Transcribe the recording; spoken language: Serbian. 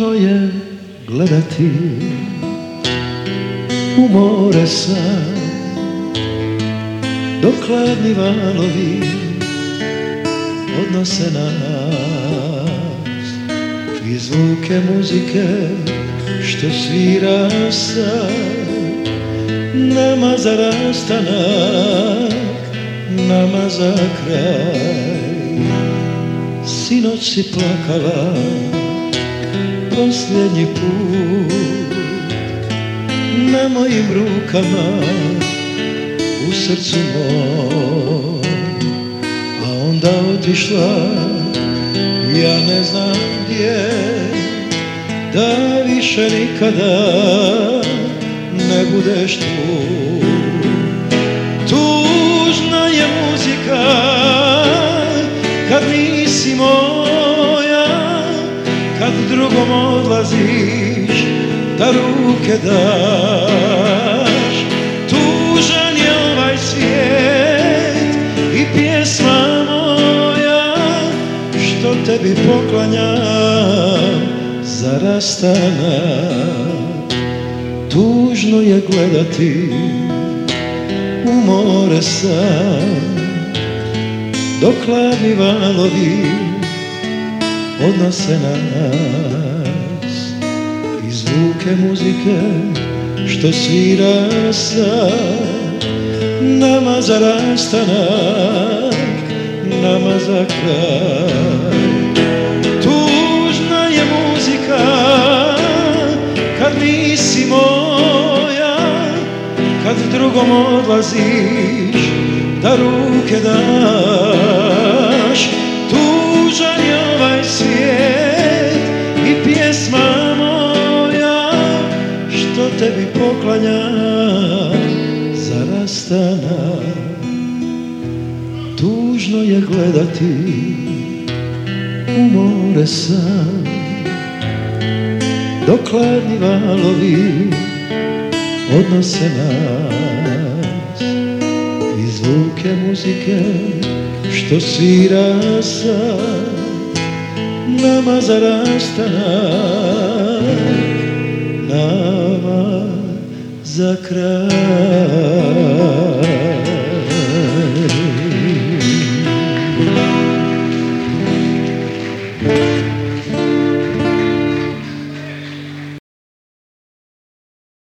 Tužno je gledati u more sam, dok hladni valovi odnose nas i zvuke muzike što svira sad nama za rastanak, nama za kraj. Sinoć si plakala posljednji put na mojim rukama u srcu mom, a onda otišla ja ne znam gdje, da više nikada ne budeš tu. Tužna je muzika kad nisi moja, kad drugom odlaziš da ruke daš. Tužan je ovaj svijet i pjesma moja što tebi poklanjam za rastanak. Tužno je gledati u more sam, dok hladni valovi odnose nas i zvuke muzike što svira sad nama za rastanak, nama za kraj. Tužna je muzika kad nisi moja, kad drugom odlaziš da ruke daš. Tužan je ovaj svijet i pjesma moja što tebi poklanjam za rastanak. Tužno je gledati u more sam, dok hladni valovi odnose nas i zvuke muzike što svira sad nama za rastanak, nama za kraj.